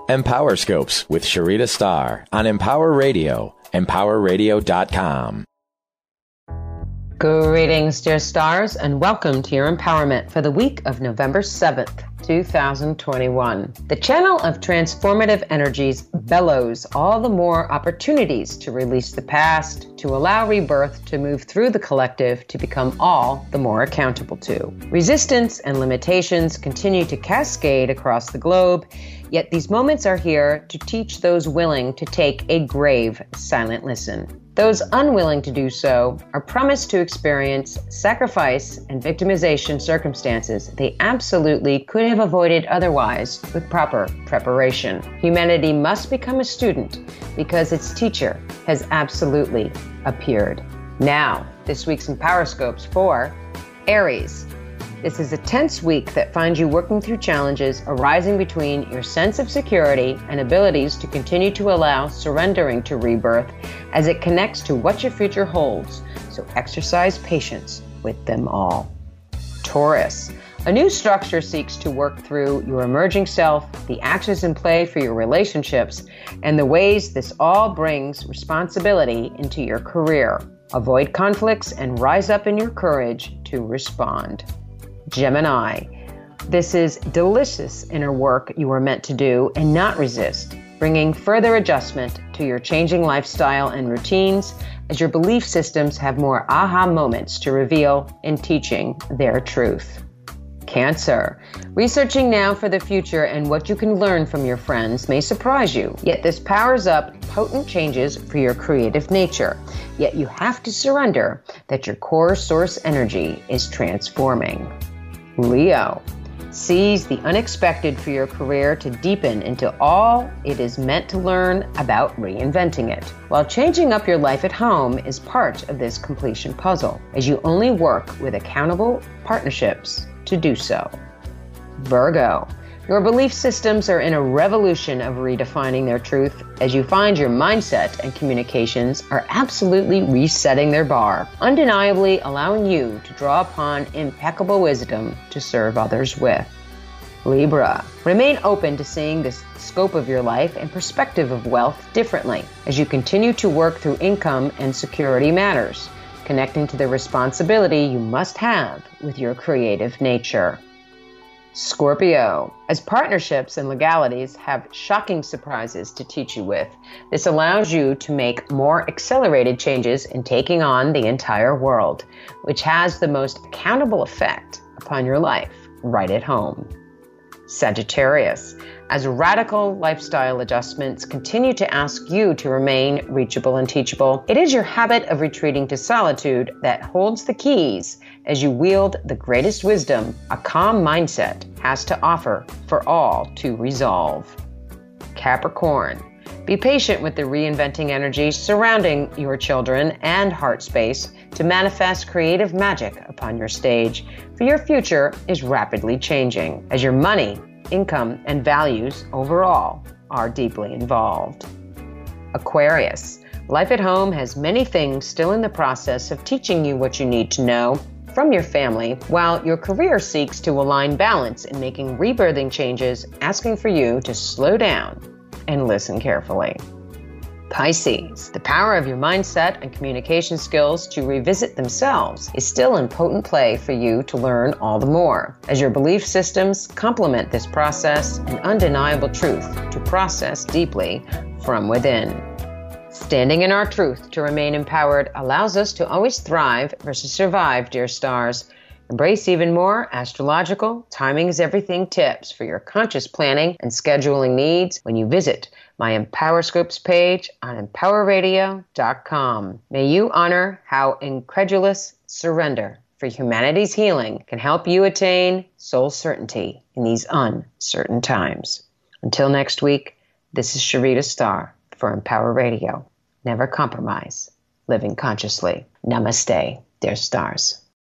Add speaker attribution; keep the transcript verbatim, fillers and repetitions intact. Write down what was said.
Speaker 1: Empower Scopes with Sharita Starr on Empower Radio, empower radio dot com.
Speaker 2: Greetings, dear stars, and welcome to your empowerment for the week of November seventh, twenty twenty-one. The channel of transformative energies bellows all the more opportunities to release the past, to allow rebirth to move through the collective to become all the more accountable to. Resistance and limitations continue to cascade across the globe, yet these moments are here to teach those willing to take a grave, silent listen. Those unwilling to do so are promised to experience sacrifice and victimization circumstances they absolutely could have avoided otherwise with proper preparation. Humanity must become a student because its teacher has absolutely appeared. Now, this week's Empower Scopes for Aries. This is a tense week that finds you working through challenges arising between your sense of security and abilities to continue to allow surrendering to rebirth as it connects to what your future holds, so exercise patience with them all. Taurus. A new structure seeks to work through your emerging self, the actions in play for your relationships, and the ways this all brings responsibility into your career. Avoid conflicts and rise up in your courage to respond. Gemini. This is delicious inner work you are meant to do and not resist, bringing further adjustment to your changing lifestyle and routines as your belief systems have more aha moments to reveal in teaching their truth. Cancer. Researching now for the future and what you can learn from your friends may surprise you, yet this powers up potent changes for your creative nature. Yet you have to surrender that your core source energy is transforming. Leo. Seize the unexpected for your career to deepen into all it is meant to learn about reinventing it, while changing up your life at home is part of this completion puzzle, as you only work with accountable partnerships to do so. Virgo. Your belief systems are in a revolution of redefining their truth as you find your mindset and communications are absolutely resetting their bar, undeniably allowing you to draw upon impeccable wisdom to serve others with. Libra. Remain open to seeing the scope of your life and perspective of wealth differently as you continue to work through income and security matters, connecting to the responsibility you must have with your creative nature. Scorpio. As partnerships and legalities have shocking surprises to teach you with, this allows you to make more accelerated changes in taking on the entire world, which has the most accountable effect upon your life right at home. Sagittarius. As radical lifestyle adjustments continue to ask you to remain reachable and teachable, it is your habit of retreating to solitude that holds the keys as you wield the greatest wisdom a calm mindset has to offer for all to resolve. Capricorn. Be patient with the reinventing energy surrounding your children and heart space to manifest creative magic upon your stage, for your future is rapidly changing as your money, income, and values overall are deeply involved. Aquarius. Life at home has many things still in the process of teaching you what you need to know from your family, while your career seeks to align balance in making rebirthing changes, asking for you to slow down and listen carefully. Pisces. The power of your mindset and communication skills to revisit themselves is still in potent play for you to learn all the more, as your belief systems complement this process and undeniable truth to process deeply from within. Standing in our truth to remain empowered allows us to always thrive versus survive, dear stars. Embrace even more astrological, timing is everything tips for your conscious planning and scheduling needs when you visit my Empower Scopes page on empower radio dot com. May you honor how incredulous surrender for humanity's healing can help you attain soul certainty in these uncertain times. Until next week, this is Sharita Starr for Empower Radio. Never compromise, living consciously. Namaste, dear stars.